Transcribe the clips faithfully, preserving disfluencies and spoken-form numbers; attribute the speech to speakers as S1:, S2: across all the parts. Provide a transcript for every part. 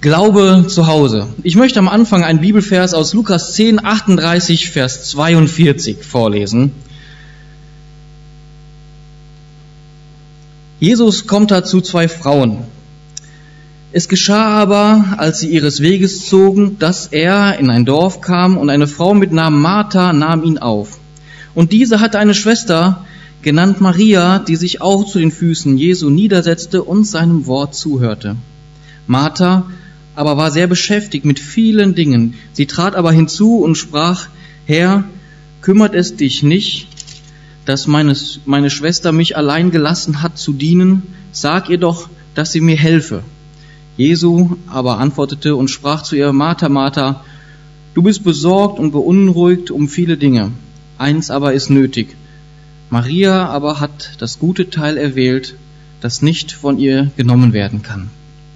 S1: Glaube zu Hause. Ich möchte am Anfang einen Bibelvers aus Lukas zehn, achtunddreißig, Vers zweiundvierzig vorlesen. Jesus kommt da zu zwei Frauen. Es geschah aber, als sie ihres Weges zogen, dass er in ein Dorf kam und eine Frau mit Namen Martha nahm ihn auf. Und diese hatte eine Schwester, genannt Maria, die sich auch zu den Füßen Jesu niedersetzte und seinem Wort zuhörte. Martha aber war sehr beschäftigt mit vielen Dingen. Sie trat aber hinzu und sprach: Herr, kümmert es dich nicht, dass meine, meine Schwester mich allein gelassen hat zu dienen? Sag ihr doch, dass sie mir helfe. Jesu aber antwortete und sprach zu ihr: Martha, Martha, du bist besorgt und beunruhigt um viele Dinge. Eins aber ist nötig. Maria aber hat das gute Teil erwählt, das nicht von ihr genommen werden kann.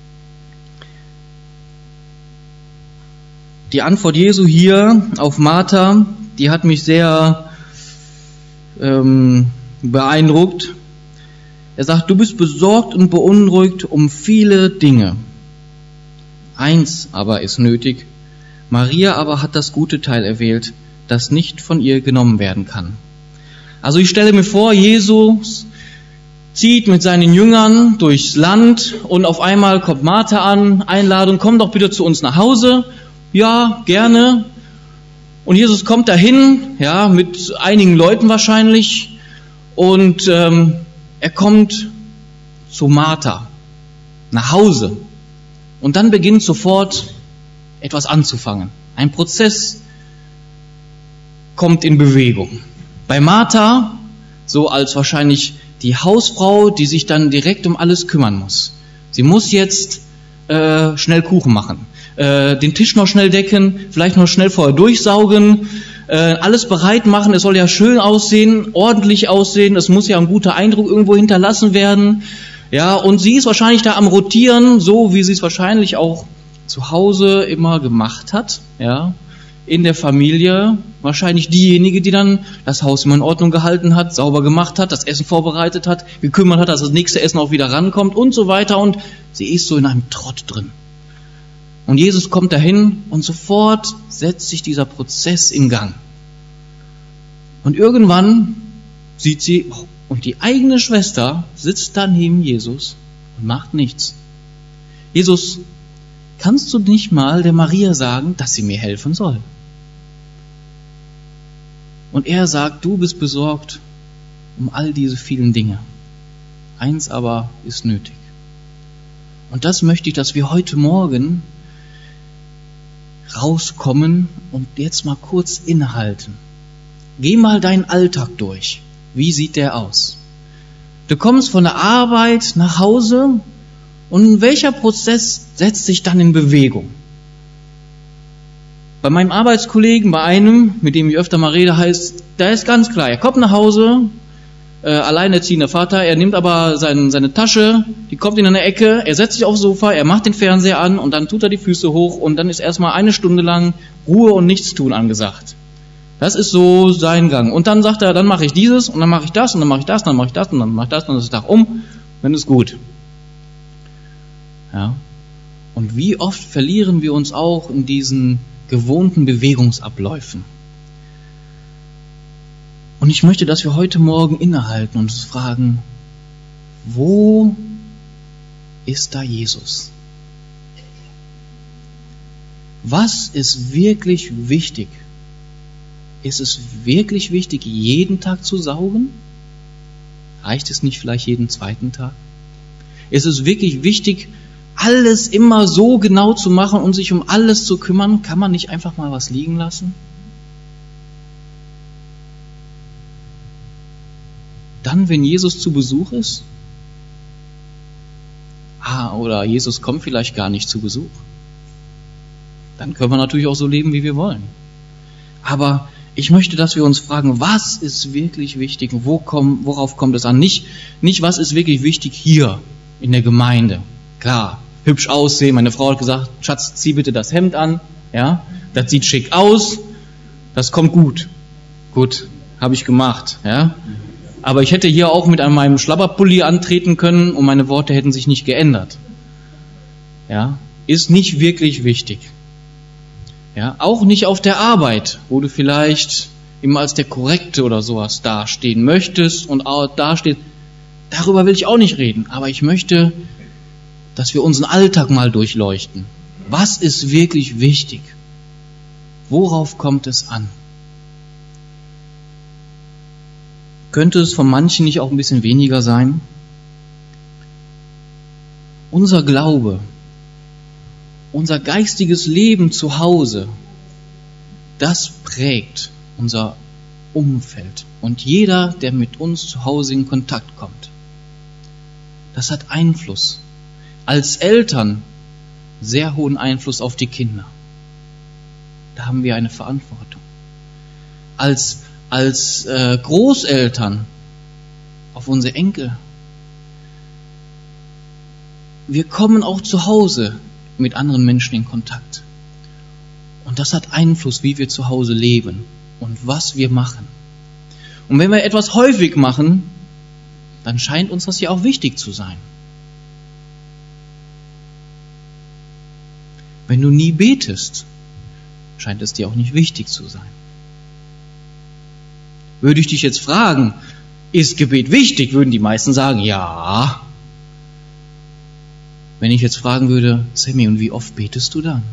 S1: Die Antwort Jesu hier auf Martha, die hat mich sehr ähm, beeindruckt. Er sagt, du bist besorgt und beunruhigt um viele Dinge. Eins aber ist nötig. Maria aber hat das gute Teil erwählt, das nicht von ihr genommen werden kann. Also ich stelle mir vor, Jesus zieht mit seinen Jüngern durchs Land und auf einmal kommt Martha an, Einladung, komm doch bitte zu uns nach Hause. Ja, gerne. Und Jesus kommt dahin, ja, mit einigen Leuten wahrscheinlich, und ähm, er kommt zu Martha nach Hause. Und dann beginnt sofort etwas anzufangen. Ein Prozess kommt in Bewegung. Bei Martha, so als wahrscheinlich die Hausfrau, die sich dann direkt um alles kümmern muss. Sie muss jetzt äh, schnell Kuchen machen, äh, den Tisch noch schnell decken, vielleicht noch schnell vorher durchsaugen, äh, alles bereit machen. Es soll ja schön aussehen, ordentlich aussehen. Es muss ja ein guter Eindruck irgendwo hinterlassen werden. Ja, und sie ist wahrscheinlich da am Rotieren, so wie sie es wahrscheinlich auch zu Hause immer gemacht hat, ja, in der Familie. Wahrscheinlich diejenige, die dann das Haus immer in Ordnung gehalten hat, sauber gemacht hat, das Essen vorbereitet hat, gekümmert hat, dass das nächste Essen auch wieder rankommt und so weiter. Und sie ist so in einem Trott drin. Und Jesus kommt dahin und sofort setzt sich dieser Prozess in Gang. Und irgendwann sieht sie, oh, und die eigene Schwester sitzt da neben Jesus und macht nichts. Jesus, kannst du nicht mal der Maria sagen, dass sie mir helfen soll? Und er sagt, du bist besorgt um all diese vielen Dinge. Eins aber ist nötig. Und das möchte ich, dass wir heute Morgen rauskommen und jetzt mal kurz innehalten. Geh mal deinen Alltag durch. Wie sieht der aus? Du kommst von der Arbeit nach Hause und welcher Prozess setzt sich dann in Bewegung? Bei meinem Arbeitskollegen, bei einem, mit dem ich öfter mal rede, heißt, da ist ganz klar, er kommt nach Hause, äh, alleinerziehender Vater, er nimmt aber sein, seine Tasche, die kommt in eine Ecke, er setzt sich aufs Sofa, er macht den Fernseher an und dann tut er die Füße hoch und dann ist erstmal eine Stunde lang Ruhe und Nichtstun angesagt. Das ist so sein Gang. Und dann sagt er, dann mache ich dieses und dann mache ich das und dann mache ich das, und dann mache ich das und dann mache ich das und dann ist der Tag um, dann ist gut. Ja. Und wie oft verlieren wir uns auch in diesen gewohnten Bewegungsabläufen. Und ich möchte, dass wir heute Morgen innehalten und uns fragen, wo ist da Jesus? Was ist wirklich wichtig? Ist es wirklich wichtig, jeden Tag zu saugen? Reicht es nicht vielleicht jeden zweiten Tag? Ist es wirklich wichtig, alles immer so genau zu machen und sich um alles zu kümmern? Kann man nicht einfach mal was liegen lassen? Dann, wenn Jesus zu Besuch ist? Ah, oder Jesus kommt vielleicht gar nicht zu Besuch. Dann können wir natürlich auch so leben, wie wir wollen. Aber ich möchte, dass wir uns fragen, was ist wirklich wichtig? Wo komm, worauf kommt es an? Nicht, nicht, was ist wirklich wichtig hier in der Gemeinde. Klar, hübsch aussehen. Meine Frau hat gesagt, Schatz, zieh bitte das Hemd an. Ja, das sieht schick aus. Das kommt gut. Gut, habe ich gemacht. Ja, aber ich hätte hier auch mit meinem Schlabberpulli antreten können und meine Worte hätten sich nicht geändert. Ja, ist nicht wirklich wichtig. Ja, auch nicht auf der Arbeit, wo du vielleicht immer als der Korrekte oder sowas dastehen möchtest und auch dasteht. Darüber will ich auch nicht reden, aber ich möchte, dass wir unseren Alltag mal durchleuchten. Was ist wirklich wichtig? Worauf kommt es an? Könnte es von manchen nicht auch ein bisschen weniger sein? Unser Glaube, unser geistiges Leben zu Hause, das prägt unser Umfeld. Und jeder, der mit uns zu Hause in Kontakt kommt, das hat Einfluss. Als Eltern sehr hohen Einfluss auf die Kinder. Da haben wir eine Verantwortung. Als, als äh, Großeltern auf unsere Enkel. Wir kommen auch zu Hause mit anderen Menschen in Kontakt. Und das hat Einfluss, wie wir zu Hause leben und was wir machen. Und wenn wir etwas häufig machen, dann scheint uns das ja auch wichtig zu sein. Wenn du nie betest, scheint es dir auch nicht wichtig zu sein. Würde ich dich jetzt fragen, ist Gebet wichtig, würden die meisten sagen, ja. Wenn ich jetzt fragen würde, Sammy, und wie oft betest du dann?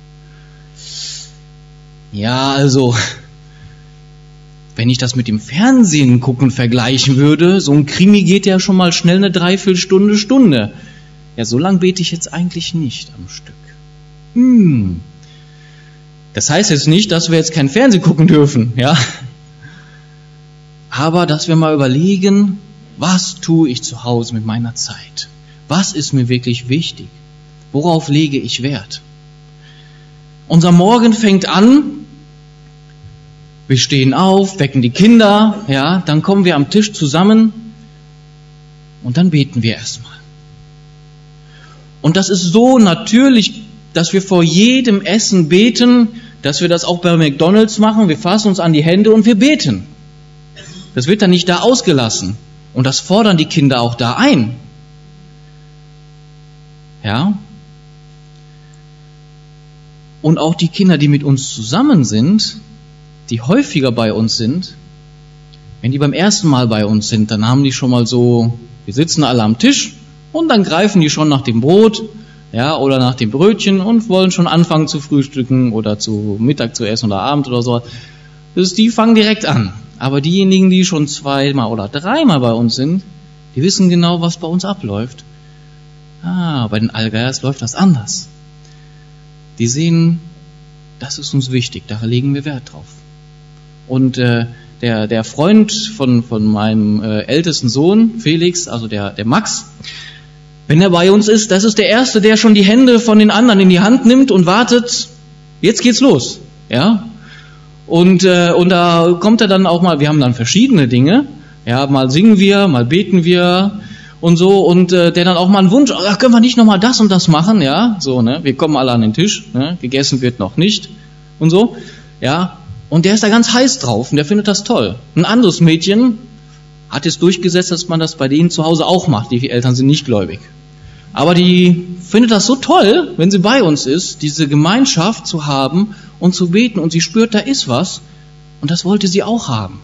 S1: Ja, also, wenn ich das mit dem Fernsehen gucken vergleichen würde, so ein Krimi geht ja schon mal schnell eine Dreiviertelstunde, Stunde. Ja, so lang bete ich jetzt eigentlich nicht am Stück. Hm. Das heißt jetzt nicht, dass wir jetzt kein Fernsehen gucken dürfen, ja. Aber dass wir mal überlegen, was tue ich zu Hause mit meiner Zeit? Was ist mir wirklich wichtig? Worauf lege ich Wert? Unser Morgen fängt an, wir stehen auf, wecken die Kinder, ja, dann kommen wir am Tisch zusammen und dann beten wir erstmal. Und das ist so natürlich, dass wir vor jedem Essen beten, dass wir das auch bei McDonald's machen. Wir fassen uns an die Hände und wir beten. Das wird dann nicht da ausgelassen. Und das fordern die Kinder auch da ein. Ja? Und auch die Kinder, die mit uns zusammen sind, die häufiger bei uns sind, wenn die beim ersten Mal bei uns sind, dann haben die schon mal so, wir sitzen alle am Tisch und dann greifen die schon nach dem Brot, ja, oder nach dem Brötchen und wollen schon anfangen zu frühstücken oder zu Mittag zu essen oder Abend oder so. Das ist, die fangen direkt an. Aber diejenigen, die schon zweimal oder dreimal bei uns sind, die wissen genau, was bei uns abläuft. Ah, bei den Allgeiers läuft das anders. Die sehen, das ist uns wichtig, da legen wir Wert drauf. Und äh, der, der Freund von, von meinem äh, ältesten Sohn, Felix, also der, der Max, wenn er bei uns ist, das ist der Erste, der schon die Hände von den anderen in die Hand nimmt und wartet, jetzt geht's los. Ja? Und, äh, und da kommt er dann auch mal, wir haben dann verschiedene Dinge, ja, mal singen wir, mal beten wir und so, und äh, der dann auch mal einen Wunsch, ach, können wir nicht nochmal das und das machen, ja, so, ne, wir kommen alle an den Tisch, ne, gegessen wird noch nicht und so, ja, und der ist da ganz heiß drauf und der findet das toll. Ein anderes Mädchen hat jetzt durchgesetzt, dass man das bei denen zu Hause auch macht, die Eltern sind nicht gläubig. Aber die findet das so toll, wenn sie bei uns ist, diese Gemeinschaft zu haben und zu beten, und sie spürt, da ist was, und das wollte sie auch haben.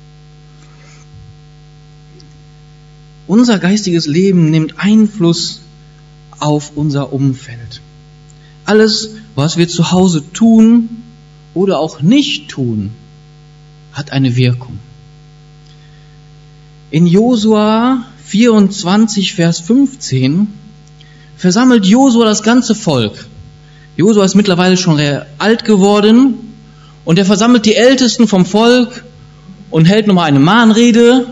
S1: Unser geistiges Leben nimmt Einfluss auf unser Umfeld. Alles, was wir zu Hause tun oder auch nicht tun, hat eine Wirkung. In Josua vierundzwanzig, Vers fünfzehn versammelt Josua das ganze Volk. Josua ist mittlerweile schon alt geworden und er versammelt die Ältesten vom Volk und hält nochmal eine Mahnrede.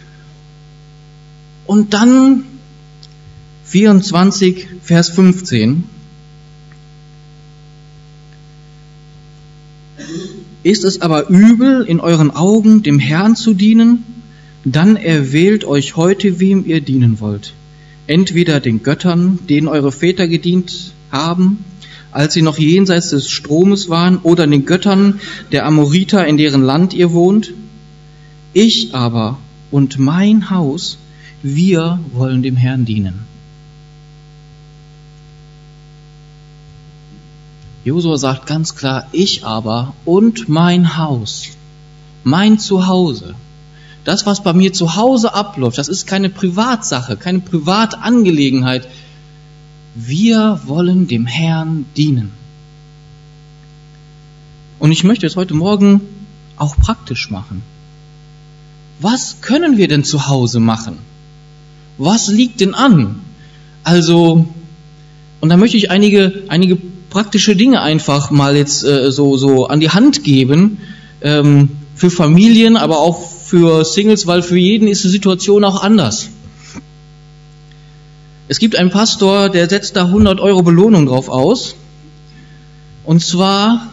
S1: Und dann vierundzwanzig, Vers fünfzehn. Ist es aber übel, in euren Augen dem Herrn zu dienen, dann erwählt euch heute, wem ihr dienen wollt. Entweder den Göttern, denen eure Väter gedient haben, als sie noch jenseits des Stromes waren, oder den Göttern der Amoriter, in deren Land ihr wohnt. Ich aber und mein Haus, wir wollen dem Herrn dienen. Josua sagt ganz klar, ich aber und mein Haus, mein Zuhause, das, was bei mir zu Hause abläuft, das ist keine Privatsache, keine Privatangelegenheit. Wir wollen dem Herrn dienen. Und ich möchte es heute Morgen auch praktisch machen. Was können wir denn zu Hause machen? Was liegt denn an? Also, und da möchte ich einige, einige praktische Dinge einfach mal jetzt äh, so, so an die Hand geben, ähm, für Familien, aber auch für Singles, weil für jeden ist die Situation auch anders. Es gibt einen Pastor, der setzt da hundert Euro Belohnung drauf aus. Und zwar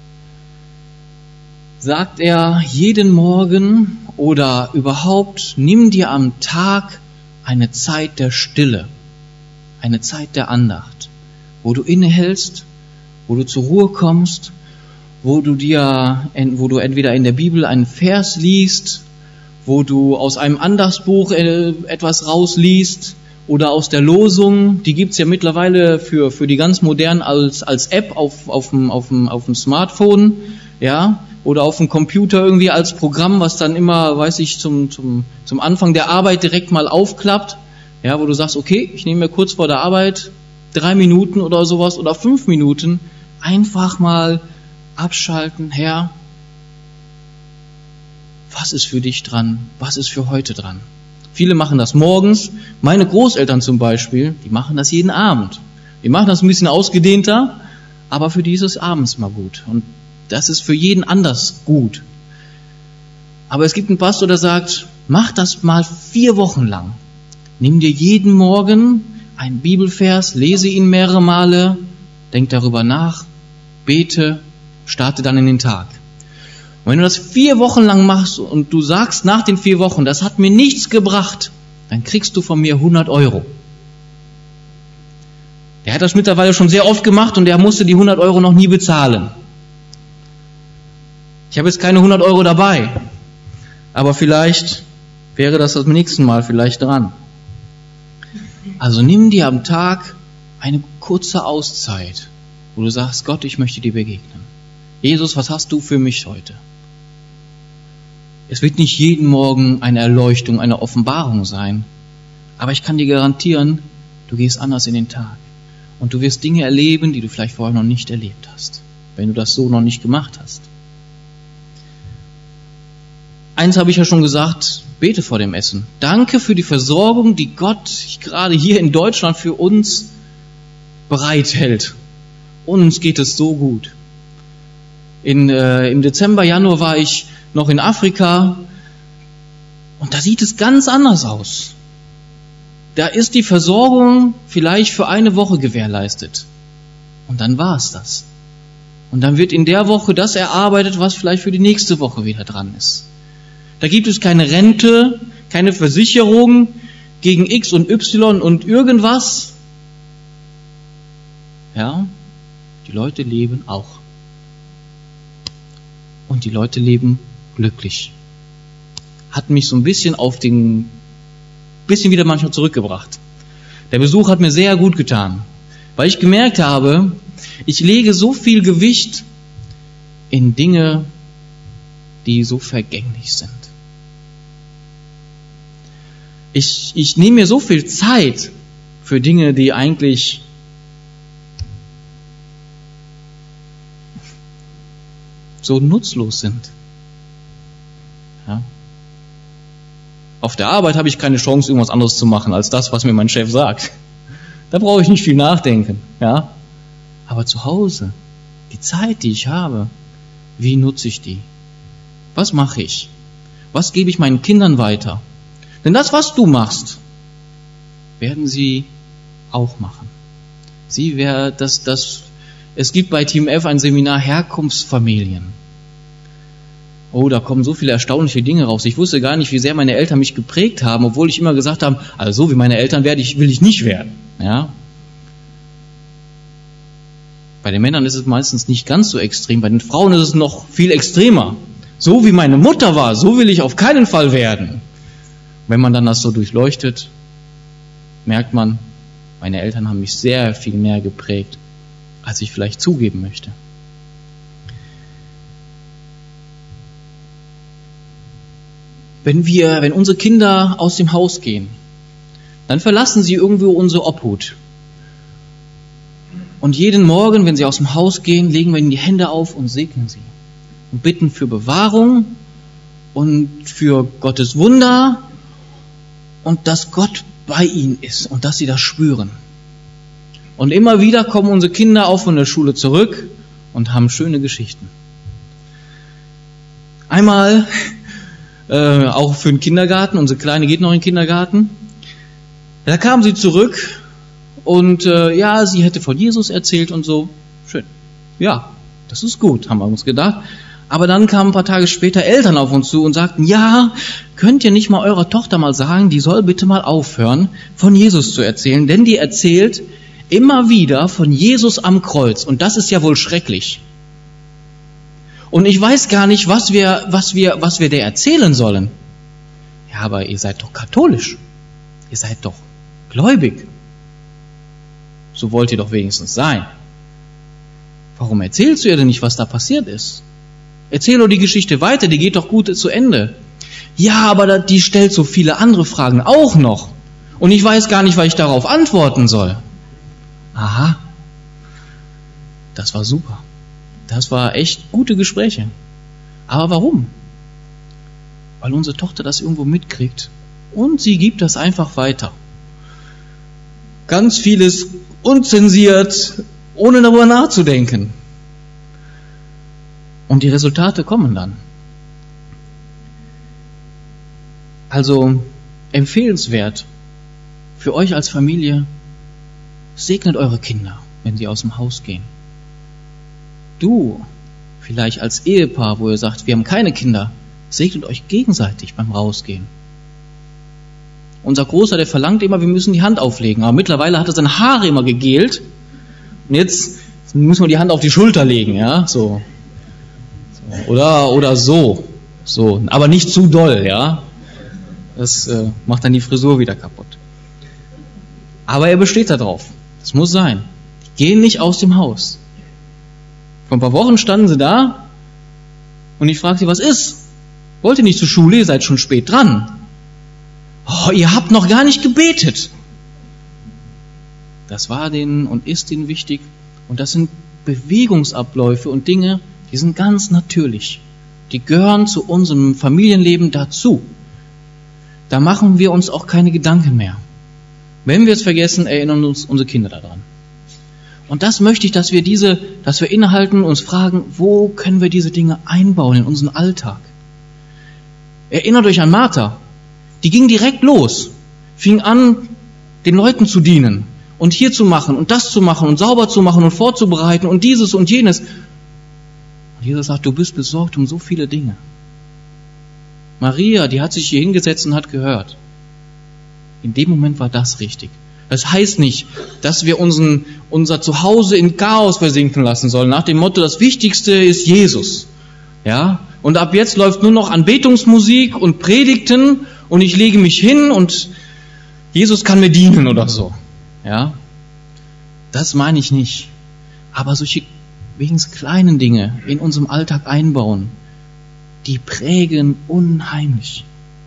S1: sagt er jeden Morgen oder überhaupt, nimm dir am Tag eine Zeit der Stille, eine Zeit der Andacht, wo du innehältst, wo du zur Ruhe kommst, wo du dir, wo du entweder in der Bibel einen Vers liest, wo du aus einem Andachtsbuch etwas rausliest oder aus der Losung, die gibt's ja mittlerweile für für die ganz modernen als als App auf auf dem auf dem auf dem Smartphone, ja, oder auf dem Computer irgendwie als Programm, was dann immer, weiß ich, zum zum zum Anfang der Arbeit direkt mal aufklappt, ja, wo du sagst, okay, ich nehme mir kurz vor der Arbeit drei Minuten oder sowas oder fünf Minuten einfach mal abschalten, Herr, was ist für dich dran? Was ist für heute dran? Viele machen das morgens. Meine Großeltern zum Beispiel, die machen das jeden Abend. Die machen das ein bisschen ausgedehnter, aber für die ist es abends mal gut. Und das ist für jeden anders gut. Aber es gibt einen Pastor, der sagt, mach das mal vier Wochen lang. Nimm dir jeden Morgen einen Bibelvers, lese ihn mehrere Male, denk darüber nach, bete, starte dann in den Tag. Und wenn du das vier Wochen lang machst und du sagst nach den vier Wochen, das hat mir nichts gebracht, dann kriegst du von mir hundert Euro. Der hat das mittlerweile schon sehr oft gemacht und der musste die hundert Euro noch nie bezahlen. Ich habe jetzt keine hundert Euro dabei, aber vielleicht wäre das das nächste Mal vielleicht dran. Also nimm dir am Tag eine kurze Auszeit, wo du sagst, Gott, ich möchte dir begegnen. Jesus, was hast du für mich heute? Es wird nicht jeden Morgen eine Erleuchtung, eine Offenbarung sein, aber ich kann dir garantieren, du gehst anders in den Tag und du wirst Dinge erleben, die du vielleicht vorher noch nicht erlebt hast, wenn du das so noch nicht gemacht hast. Eins habe ich ja schon gesagt, bete vor dem Essen. Danke für die Versorgung, die Gott gerade hier in Deutschland für uns bereithält. Uns geht es so gut. In, äh, im Dezember, Januar war ich noch in Afrika und da sieht es ganz anders aus. Da ist die Versorgung vielleicht für eine Woche gewährleistet. Und dann war es das. Und dann wird in der Woche das erarbeitet, was vielleicht für die nächste Woche wieder dran ist. Da gibt es keine Rente, keine Versicherung gegen X und Y und irgendwas. Ja, die Leute leben auch. Und die Leute leben glücklich. Hat mich so ein bisschen auf den, bisschen wieder manchmal zurückgebracht. Der Besuch hat mir sehr gut getan, weil ich gemerkt habe, ich lege so viel Gewicht in Dinge, die so vergänglich sind. Ich, ich nehme mir so viel Zeit für Dinge, die eigentlich so nutzlos sind. Ja. Auf der Arbeit habe ich keine Chance, irgendwas anderes zu machen, als das, was mir mein Chef sagt. Da brauche ich nicht viel nachdenken. Ja. Aber zu Hause, die Zeit, die ich habe, wie nutze ich die? Was mache ich? Was gebe ich meinen Kindern weiter? Denn das, was du machst, werden sie auch machen. Sie werden das, das Es gibt bei Team F ein Seminar Herkunftsfamilien. Oh, da kommen so viele erstaunliche Dinge raus. Ich wusste gar nicht, wie sehr meine Eltern mich geprägt haben, obwohl ich immer gesagt habe, also so wie meine Eltern werde ich, will ich nicht werden. Ja. Bei den Männern ist es meistens nicht ganz so extrem, bei den Frauen ist es noch viel extremer. So wie meine Mutter war, so will ich auf keinen Fall werden. Wenn man dann das so durchleuchtet, merkt man, meine Eltern haben mich sehr viel mehr geprägt als ich vielleicht zugeben möchte. Wenn wir, wenn unsere Kinder aus dem Haus gehen, dann verlassen sie irgendwo unsere Obhut. Und jeden Morgen, wenn sie aus dem Haus gehen, legen wir ihnen die Hände auf und segnen sie. Und bitten für Bewahrung und für Gottes Wunder und dass Gott bei ihnen ist und dass sie das spüren. Und immer wieder kommen unsere Kinder auch von der Schule zurück und haben schöne Geschichten. Einmal äh, auch für den Kindergarten, unsere Kleine geht noch in den Kindergarten. Da kam sie zurück und äh, ja, sie hätte von Jesus erzählt und so. Schön. Ja, das ist gut, haben wir uns gedacht. Aber dann kamen ein paar Tage später Eltern auf uns zu und sagten, ja, könnt ihr nicht mal eurer Tochter mal sagen, die soll bitte mal aufhören, von Jesus zu erzählen, denn die erzählt immer wieder von Jesus am Kreuz und das ist ja wohl schrecklich. Und ich weiß gar nicht, was wir, was wir, was wir der erzählen sollen. Ja, aber ihr seid doch katholisch. Ihr seid doch gläubig. So wollt ihr doch wenigstens sein. Warum erzählst du ihr denn nicht, was da passiert ist? Erzähl doch die Geschichte weiter, die geht doch gut zu Ende. Ja, aber die stellt so viele andere Fragen auch noch. Und ich weiß gar nicht, was ich darauf antworten soll. Aha. Das war super. Das war echt gute Gespräche. Aber warum? Weil unsere Tochter das irgendwo mitkriegt. Und sie gibt das einfach weiter. Ganz vieles unzensiert, ohne darüber nachzudenken. Und die Resultate kommen dann. Also empfehlenswert für euch als Familie, segnet eure Kinder, wenn sie aus dem Haus gehen. Du, vielleicht als Ehepaar, wo ihr sagt, wir haben keine Kinder, segnet euch gegenseitig beim Rausgehen. Unser Großer, der verlangt immer, wir müssen die Hand auflegen, aber mittlerweile hat er seine Haare immer gegelt und jetzt müssen wir die Hand auf die Schulter legen, ja, so. Oder, oder so, so, aber nicht zu doll, ja. Das äh, macht dann die Frisur wieder kaputt. Aber er besteht da drauf. Das muss sein. Die gehen nicht aus dem Haus. Vor ein paar Wochen standen sie da und ich fragte sie, was ist? Wollt ihr nicht zur Schule? Ihr seid schon spät dran. Oh, ihr habt noch gar nicht gebetet. Das war denen und ist denen wichtig. Und das sind Bewegungsabläufe und Dinge, die sind ganz natürlich. Die gehören zu unserem Familienleben dazu. Da machen wir uns auch keine Gedanken mehr. Wenn wir es vergessen, erinnern uns unsere Kinder daran. Und das möchte ich, dass wir diese, dass wir innehalten und uns fragen, wo können wir diese Dinge einbauen in unseren Alltag? Erinnert euch an Martha. Die ging direkt los, fing an, den Leuten zu dienen und hier zu machen und das zu machen und sauber zu machen und vorzubereiten und dieses und jenes. Und Jesus sagt, du bist besorgt um so viele Dinge. Maria, die hat sich hier hingesetzt und hat gehört. In dem Moment war das richtig. Das heißt nicht, dass wir unseren, unser Zuhause in Chaos versinken lassen sollen, nach dem Motto, das Wichtigste ist Jesus. Ja? Und ab jetzt läuft nur noch Anbetungsmusik und Predigten und ich lege mich hin und Jesus kann mir dienen oder so. Ja? Das meine ich nicht. Aber solche wenigstens kleinen Dinge in unserem Alltag einbauen, die prägen unheimlich.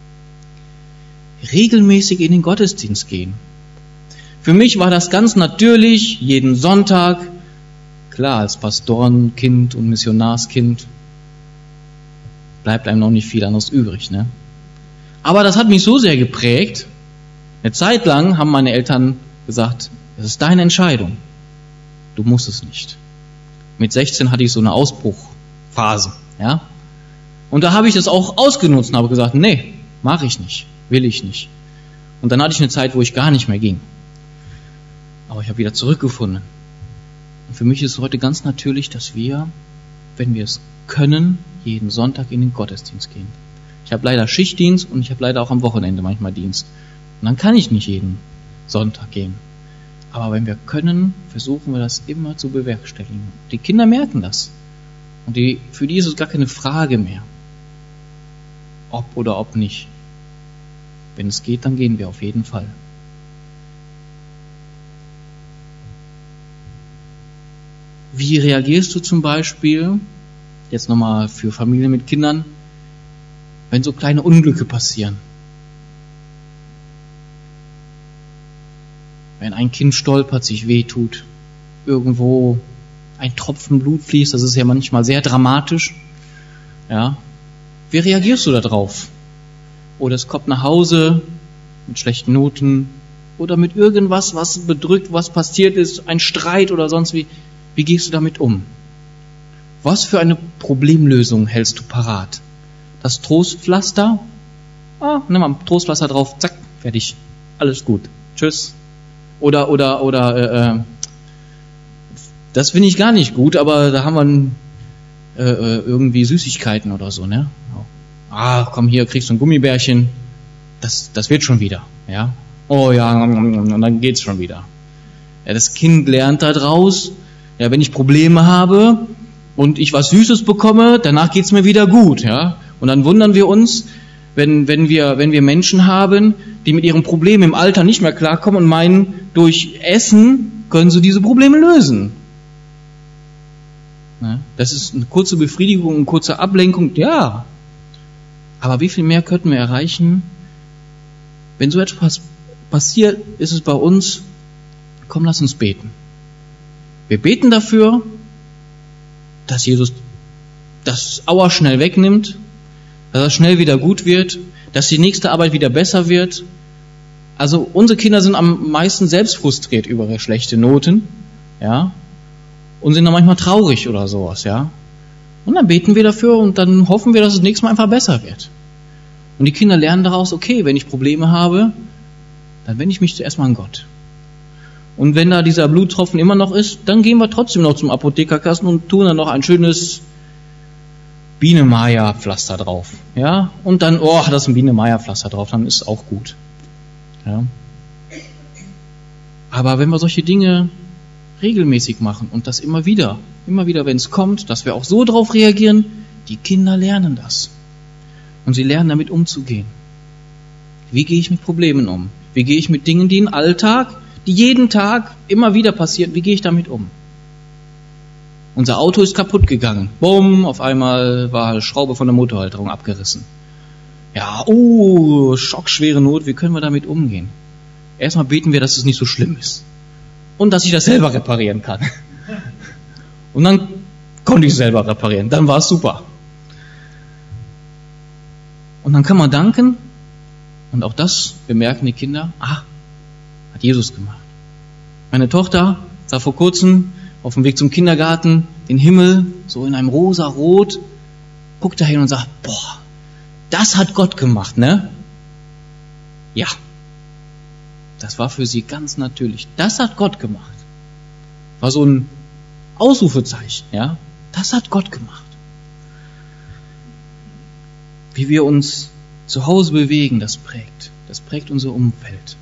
S1: Regelmäßig in den Gottesdienst gehen. Für mich war das ganz natürlich, jeden Sonntag, klar, als Pastorenkind und Missionarskind bleibt einem noch nicht viel anderes übrig, ne? Aber das hat mich so sehr geprägt. Eine Zeit lang haben meine Eltern gesagt, das ist deine Entscheidung. Du musst es nicht. Mit sechzehn hatte ich so eine Ausbruchphase, ja? Und da habe ich das auch ausgenutzt und habe gesagt, nee, mache ich nicht, will ich nicht. Und dann hatte ich eine Zeit, wo ich gar nicht mehr ging. Aber ich habe wieder zurückgefunden. Und für mich ist es heute ganz natürlich, dass wir, wenn wir es können, jeden Sonntag in den Gottesdienst gehen. Ich habe leider Schichtdienst und ich habe leider auch am Wochenende manchmal Dienst. Und dann kann ich nicht jeden Sonntag gehen. Aber wenn wir können, versuchen wir das immer zu bewerkstelligen. Die Kinder merken das. Und die, für die ist es gar keine Frage mehr, ob oder ob nicht. Wenn es geht, dann gehen wir auf jeden Fall. Wie reagierst du zum Beispiel, jetzt nochmal für Familien mit Kindern, wenn so kleine Unglücke passieren? Wenn ein Kind stolpert, sich wehtut, irgendwo ein Tropfen Blut fließt, das ist ja manchmal sehr dramatisch. Ja, wie reagierst du da drauf? Oder es kommt nach Hause mit schlechten Noten oder mit irgendwas, was bedrückt, was passiert ist, ein Streit oder sonst wie. Wie gehst du damit um? Was für eine Problemlösung hältst du parat? Das Trostpflaster? Ah, nimm mal ein Trostpflaster drauf, zack, fertig, alles gut, tschüss. Oder, oder, oder, äh, das finde ich gar nicht gut, aber da haben wir äh, irgendwie Süßigkeiten oder so, ne? Ah, komm hier, kriegst du ein Gummibärchen, das, das wird schon wieder, ja? Oh ja, und dann geht's schon wieder. Ja, das Kind lernt da draus, ja, wenn ich Probleme habe und ich was Süßes bekomme, danach geht's mir wieder gut, ja? Und dann wundern wir uns, wenn, wenn wir, wenn wir Menschen haben, die mit ihren Problemen im Alter nicht mehr klarkommen und meinen, durch Essen können sie diese Probleme lösen. Ja, das ist eine kurze Befriedigung, eine kurze Ablenkung, ja. Aber wie viel mehr könnten wir erreichen, wenn so etwas passiert, ist es bei uns, komm, lass uns beten. Wir beten dafür, dass Jesus das Aua schnell wegnimmt, dass es schnell wieder gut wird, dass die nächste Arbeit wieder besser wird. Also unsere Kinder sind am meisten selbst frustriert über ihre schlechte Noten, ja, und sind dann manchmal traurig oder sowas, ja. Und dann beten wir dafür und dann hoffen wir, dass es nächstes Mal einfach besser wird. Und die Kinder lernen daraus, okay, wenn ich Probleme habe, dann wende ich mich zuerst mal an Gott. Und wenn da dieser Bluttropfen immer noch ist, dann gehen wir trotzdem noch zum Apothekerkasten und tun dann noch ein schönes Biene-Maja-Pflaster drauf. Ja? Und dann, oh, da ist ein Biene-Maja-Pflaster drauf, dann ist es auch gut. Ja? Aber wenn wir solche Dinge regelmäßig machen und das immer wieder, immer wieder, wenn es kommt, dass wir auch so drauf reagieren, die Kinder lernen das. Und sie lernen damit umzugehen. Wie gehe ich mit Problemen um? Wie gehe ich mit Dingen, die im Alltag, die jeden Tag immer wieder passieren, wie gehe ich damit um? Unser Auto ist kaputt gegangen. Bumm, auf einmal war die Schraube von der Motorhalterung abgerissen. Ja, oh, schockschwere Not, wie können wir damit umgehen? Erstmal beten wir, dass es nicht so schlimm ist. Und dass ich das selber reparieren kann. Und dann konnte ich es selber reparieren. Dann war es super. Und dann kann man danken. Und auch das bemerken die Kinder. Ah, hat Jesus gemacht. Meine Tochter sah vor kurzem auf dem Weg zum Kindergarten den Himmel so in einem rosa Rot, guckt dahin und sagt, boah, das hat Gott gemacht, ne? Ja. Das war für sie ganz natürlich. Das hat Gott gemacht. War so ein Ausrufezeichen, ja? Das hat Gott gemacht. Wie wir uns zu Hause bewegen, das prägt. Das prägt unser Umfeld.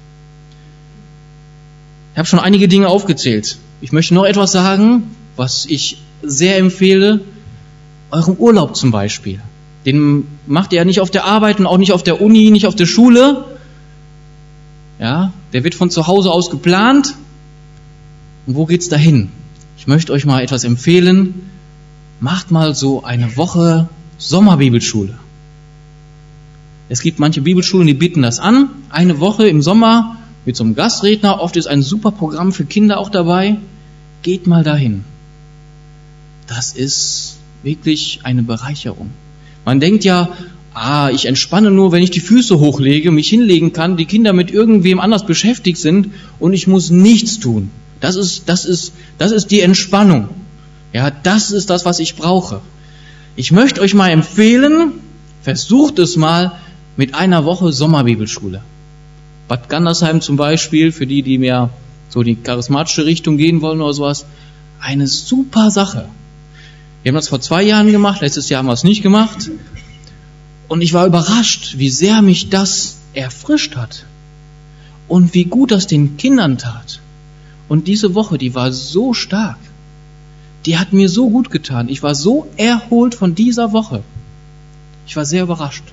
S1: Ich habe schon einige Dinge aufgezählt. Ich möchte noch etwas sagen, was ich sehr empfehle. Euren Urlaub zum Beispiel. Den macht ihr ja nicht auf der Arbeit und auch nicht auf der Uni, nicht auf der Schule. Ja, der wird von zu Hause aus geplant. Und wo geht's dahin? Ich möchte euch mal etwas empfehlen. Macht mal so eine Woche Sommerbibelschule. Es gibt manche Bibelschulen, die bieten das an. Eine Woche im Sommer mit so einem Gastredner. Oft ist ein super Programm für Kinder auch dabei. Geht mal dahin. Das ist wirklich eine Bereicherung. Man denkt ja, ah, ich entspanne nur, wenn ich die Füße hochlege, mich hinlegen kann, die Kinder mit irgendwem anders beschäftigt sind und ich muss nichts tun. Das ist, das ist, das ist die Entspannung. Ja, das ist das, was ich brauche. Ich möchte euch mal empfehlen, versucht es mal mit einer Woche Sommerbibelschule. Bad Gandersheim zum Beispiel, für die, die mehr so die charismatische Richtung gehen wollen oder sowas, eine super Sache. Wir haben das vor zwei Jahren gemacht, letztes Jahr haben wir es nicht gemacht. Und ich war überrascht, wie sehr mich das erfrischt hat. Und wie gut das den Kindern tat. Und diese Woche, die war so stark. Die hat mir so gut getan. Ich war so erholt von dieser Woche. Ich war sehr überrascht.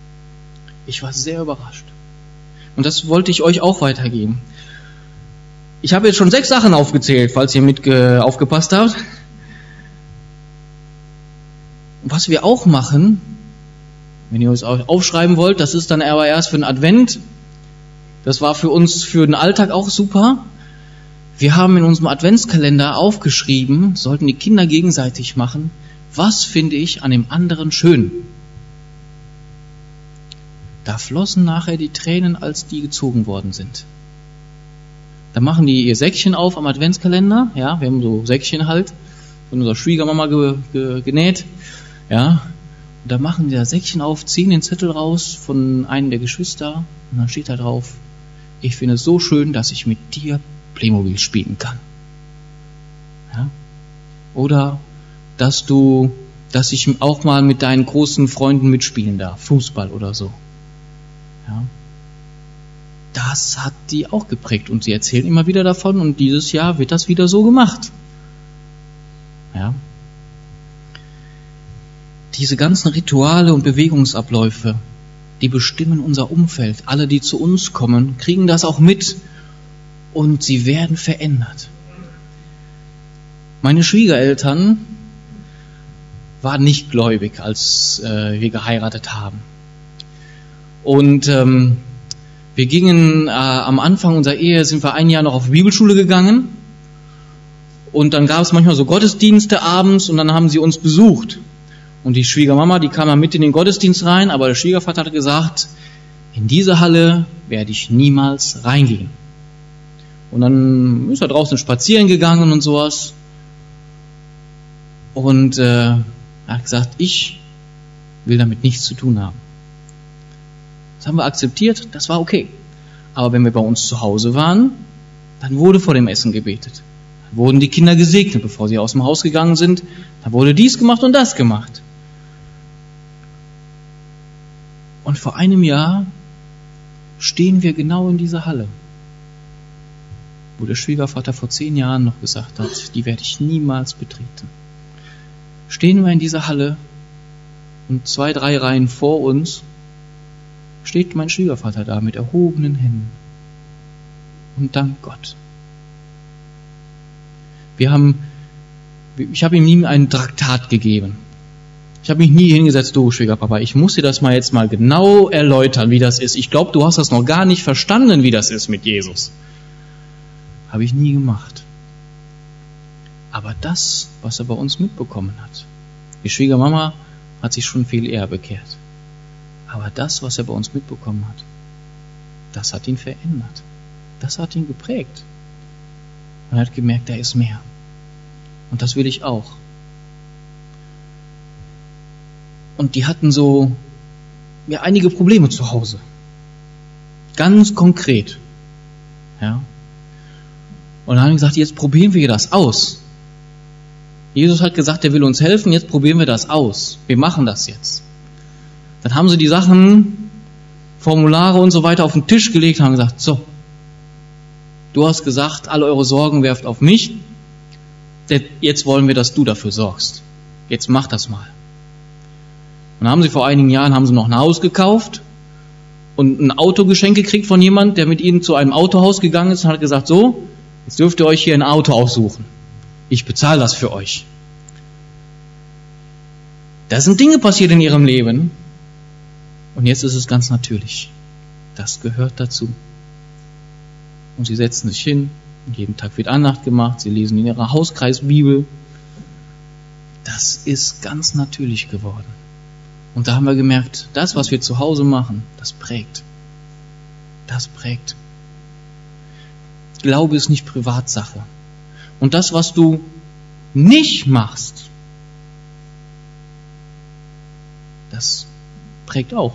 S1: Ich war sehr überrascht. Und das wollte ich euch auch weitergeben. Ich habe jetzt schon sechs Sachen aufgezählt, falls ihr mit äh, aufgepasst habt. Was wir auch machen, wenn ihr es aufschreiben wollt, das ist dann aber erst für den Advent. Das war für uns für den Alltag auch super. Wir haben in unserem Adventskalender aufgeschrieben, sollten die Kinder gegenseitig machen, was finde ich an dem anderen schön. Da flossen nachher die Tränen, als die gezogen worden sind. Da machen die ihr Säckchen auf am Adventskalender. Ja, wir haben so Säckchen halt von unserer Schwiegermama ge, ge, genäht. Ja, und da machen die das Säckchen auf, ziehen den Zettel raus von einem der Geschwister und dann steht da drauf: Ich finde es so schön, dass ich mit dir Playmobil spielen kann. Ja? Oder dass du, dass ich auch mal mit deinen großen Freunden mitspielen darf, Fußball oder so. Ja? Das hat die auch geprägt und sie erzählen immer wieder davon und dieses Jahr wird das wieder so gemacht. Ja? Diese ganzen Rituale und Bewegungsabläufe, die bestimmen unser Umfeld. Alle, die zu uns kommen, kriegen das auch mit und sie werden verändert. Meine Schwiegereltern waren nicht gläubig, als äh, wir geheiratet haben. Und ähm, wir gingen äh, am Anfang unserer Ehe, sind wir ein Jahr noch auf Bibelschule gegangen und dann gab es manchmal so Gottesdienste abends und dann haben sie uns besucht. Und die Schwiegermama, die kam dann mit in den Gottesdienst rein, aber der Schwiegervater hat gesagt, in diese Halle werde ich niemals reingehen. Und dann ist er draußen spazieren gegangen und sowas. Und äh, er hat gesagt, ich will damit nichts zu tun haben. Das haben wir akzeptiert, das war okay. Aber wenn wir bei uns zu Hause waren, dann wurde vor dem Essen gebetet. Dann wurden die Kinder gesegnet, bevor sie aus dem Haus gegangen sind. Dann wurde dies gemacht und das gemacht. Und vor einem Jahr stehen wir genau in dieser Halle, wo der Schwiegervater vor zehn Jahren noch gesagt hat, die werde ich niemals betreten. Stehen wir in dieser Halle und zwei, drei Reihen vor uns steht mein Schwiegervater da mit erhobenen Händen und dankt Gott. Wir haben, ich habe ihm nie ein Traktat gegeben. Ich habe mich nie hingesetzt, du Schwiegerpapa, ich muss dir das mal jetzt mal genau erläutern, wie das ist. Ich glaube, du hast das noch gar nicht verstanden, wie das ist mit Jesus. Habe ich nie gemacht. Aber das, was er bei uns mitbekommen hat, die Schwiegermama hat sich schon viel eher bekehrt. Aber das, was er bei uns mitbekommen hat, das hat ihn verändert. Das hat ihn geprägt. Und er hat gemerkt, da ist mehr. Und das will ich auch. Und die hatten so ja, einige Probleme zu Hause. Ganz konkret. Ja. Und dann haben wir gesagt, jetzt probieren wir das aus. Jesus hat gesagt, er will uns helfen, jetzt probieren wir das aus. Wir machen das jetzt. Dann haben sie die Sachen, Formulare und so weiter auf den Tisch gelegt und haben gesagt, so, du hast gesagt, alle eure Sorgen werft auf mich. Jetzt wollen wir, dass du dafür sorgst. Jetzt mach das mal. Und dann haben sie vor einigen Jahren haben sie noch ein Haus gekauft und ein Auto geschenkt gekriegt von jemandem, der mit ihnen zu einem Autohaus gegangen ist und hat gesagt, so, jetzt dürft ihr euch hier ein Auto aussuchen. Ich bezahle das für euch. Da sind Dinge passiert in ihrem Leben und jetzt ist es ganz natürlich. Das gehört dazu. Und sie setzen sich hin und jeden Tag wird Andacht gemacht, sie lesen in ihrer Hauskreisbibel. Das ist ganz natürlich geworden. Und da haben wir gemerkt, das, was wir zu Hause machen, das prägt. Das prägt. Glaube ist nicht Privatsache. Und das, was du nicht machst, das prägt auch.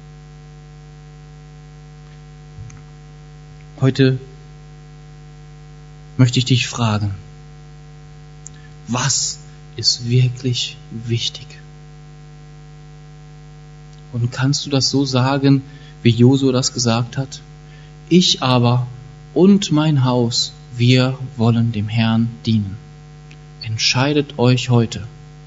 S1: Heute möchte ich dich fragen, was ist wirklich wichtig? Und kannst du das so sagen, wie Josua das gesagt hat? Ich aber und mein Haus, wir wollen dem Herrn dienen. Entscheidet euch heute.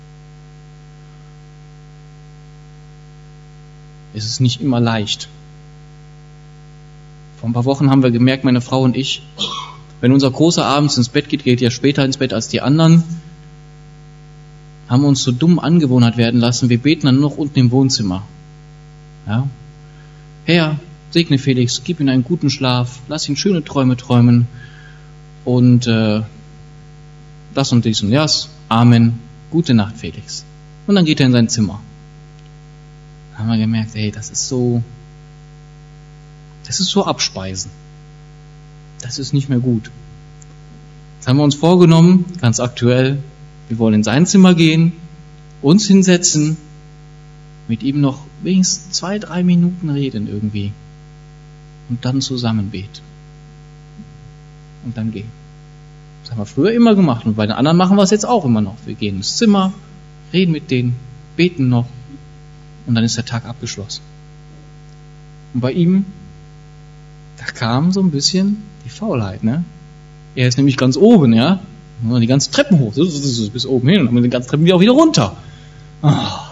S1: Es ist nicht immer leicht. Vor ein paar Wochen haben wir gemerkt, meine Frau und ich, wenn unser Großer abends ins Bett geht, geht er später ins Bett als die anderen, haben wir uns so dumm angewohnt werden lassen, wir beten dann nur noch unten im Wohnzimmer. Ja? Herr, segne Felix, gib ihm einen guten Schlaf, lass ihn schöne Träume träumen und äh, das und dies und das, Amen, gute Nacht Felix. Und dann geht er in sein Zimmer. Dann haben wir gemerkt, ey, das ist so, das ist so Abspeisen. Das ist nicht mehr gut. Jetzt haben wir uns vorgenommen, ganz aktuell, wir wollen in sein Zimmer gehen, uns hinsetzen, mit ihm noch wenigstens zwei, drei Minuten reden irgendwie und dann zusammen beten. Und dann gehen. Das haben wir früher immer gemacht und bei den anderen machen wir es jetzt auch immer noch. Wir gehen ins Zimmer, reden mit denen, beten noch und dann ist der Tag abgeschlossen. Und bei ihm, da kam so ein bisschen die Faulheit, ne? Er ist nämlich ganz oben, ja? Die ganzen Treppen hoch, bis oben hin, und dann die ganzen Treppen wieder auch wieder runter. Ah.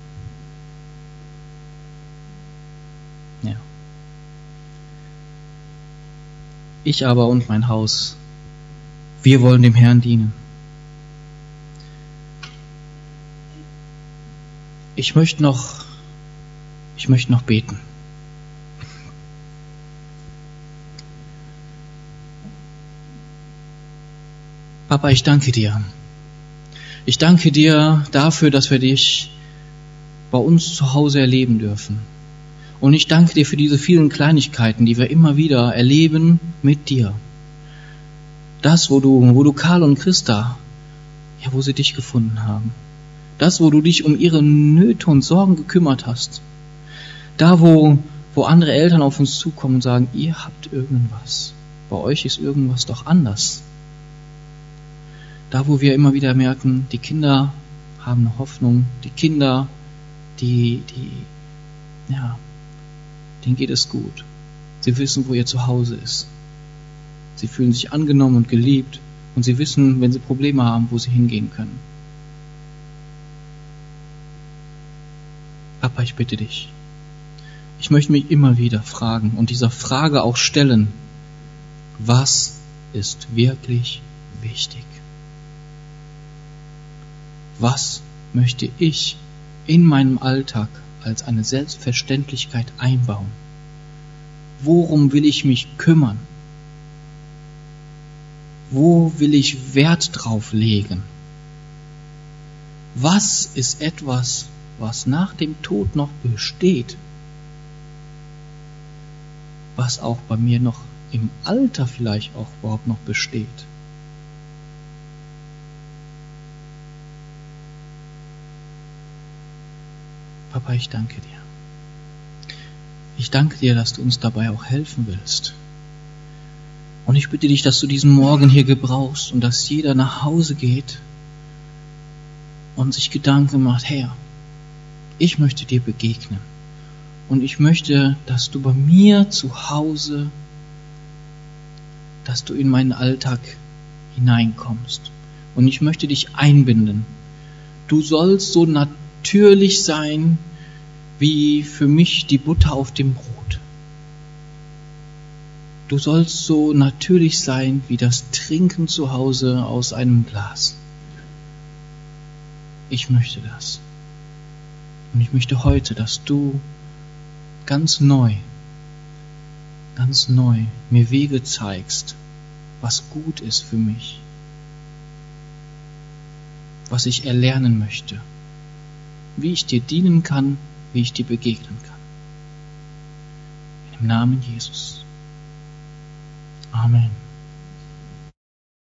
S1: Ja. Ich aber und mein Haus, wir wollen dem Herrn dienen. Ich möchte noch, ich möchte noch beten. Papa, ich danke dir. Ich danke dir dafür, dass wir dich bei uns zu Hause erleben dürfen. Und ich danke dir für diese vielen Kleinigkeiten, die wir immer wieder erleben mit dir. Das, wo du, wo du Karl und Christa, ja, wo sie dich gefunden haben. Das, wo du dich um ihre Nöte und Sorgen gekümmert hast. Da, wo, wo andere Eltern auf uns zukommen und sagen, ihr habt irgendwas. Bei euch ist irgendwas doch anders. Da, wo wir immer wieder merken, die Kinder haben eine Hoffnung, die Kinder, die, die, ja, denen geht es gut. Sie wissen, wo ihr Zuhause ist. Sie fühlen sich angenommen und geliebt und sie wissen, wenn sie Probleme haben, wo sie hingehen können. Papa, ich bitte dich. Ich möchte mich immer wieder fragen und dieser Frage auch stellen, was ist wirklich wichtig? Was möchte ich in meinem Alltag als eine Selbstverständlichkeit einbauen? Worum will ich mich kümmern? Wo will ich Wert drauf legen? Was ist etwas, was nach dem Tod noch besteht? Was auch bei mir noch im Alter vielleicht auch überhaupt noch besteht? Papa, ich danke dir. Ich danke dir, dass du uns dabei auch helfen willst. Und ich bitte dich, dass du diesen Morgen hier gebrauchst und dass jeder nach Hause geht und sich Gedanken macht, Herr, ich möchte dir begegnen. Und ich möchte, dass du bei mir zu Hause, dass du in meinen Alltag hineinkommst. Und ich möchte dich einbinden. Du sollst so natürlich sein, wie für mich die Butter auf dem Brot. Du sollst so natürlich sein, wie das Trinken zu Hause aus einem Glas. Ich möchte das. Und ich möchte heute, dass du ganz neu, ganz neu mir Wege zeigst, was gut ist für mich, was ich erlernen möchte, wie ich dir dienen kann, wie ich dir begegnen kann. Im Namen Jesus. Amen.